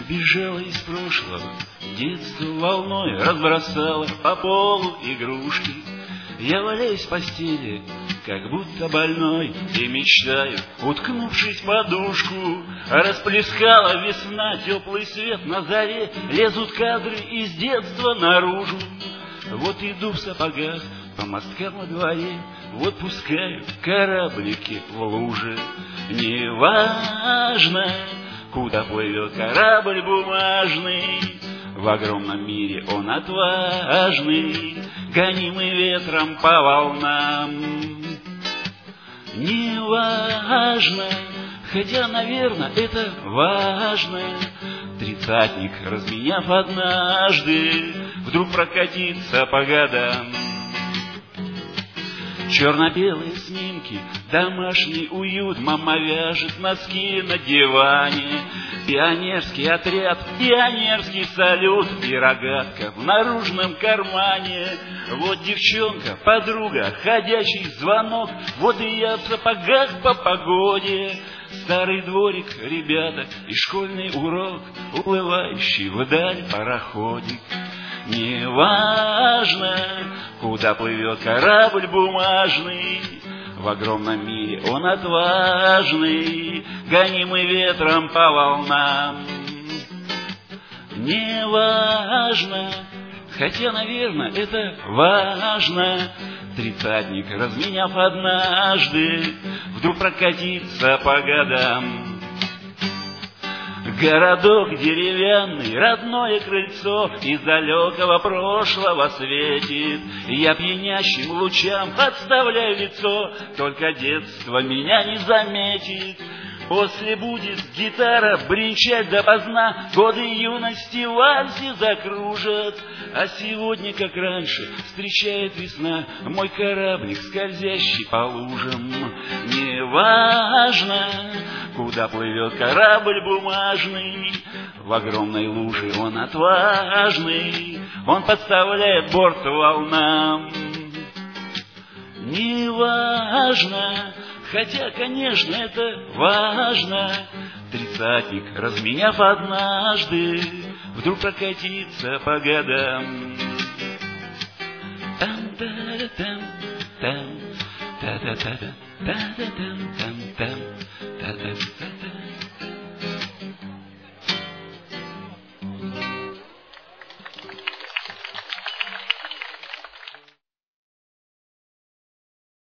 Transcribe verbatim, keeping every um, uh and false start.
Бежала из прошлого, детство волной разбросала по полу игрушки. Я валяюсь в постели, как будто больной, и мечтаю, уткнувшись в подушку. Расплескала весна теплый свет на заре, лезут кадры из детства наружу. Вот иду в сапогах по мосткам во дворе, вот пускаю кораблики в луже. Неважно, куда плывет корабль бумажный, в огромном мире он отважный, гонимый ветром по волнам. Неважно, хотя, наверное, это важно, тридцатник, разменяв однажды, вдруг прокатится по годам. Черно-белые снимки, домашний уют, мама вяжет носки на диване. Пионерский отряд, пионерский салют и рогатка в наружном кармане. Вот девчонка, подруга, ходячий звонок, вот и я в сапогах по погоде. Старый дворик, ребята, и школьный урок, уплывающий вдаль пароходик. Неважно, куда плывет корабль бумажный, в огромном мире он отважный, гонимый ветром по волнам. Неважно, хотя, наверное, это важно, тридцатник, разменяв однажды, вдруг прокатится по годам. Городок деревянный, родное крыльцо из далекого прошлого светит. Я пьянящим лучам подставляю лицо, только детство меня не заметит. После будет гитара бренчать допоздна, годы юности в вальсе закружат. А сегодня, как раньше, встречает весна мой кораблик, скользящий по лужам. Неважно, куда плывет корабль бумажный, в огромной луже он отважный, он подставляет борт волнам. Неважно, хотя, конечно, это важно, тридцатник, разменяв однажды, вдруг прокатится по годам. Там-та-та-там, там, та-та-та-та, та-та-там, там-там, та-та-та-та.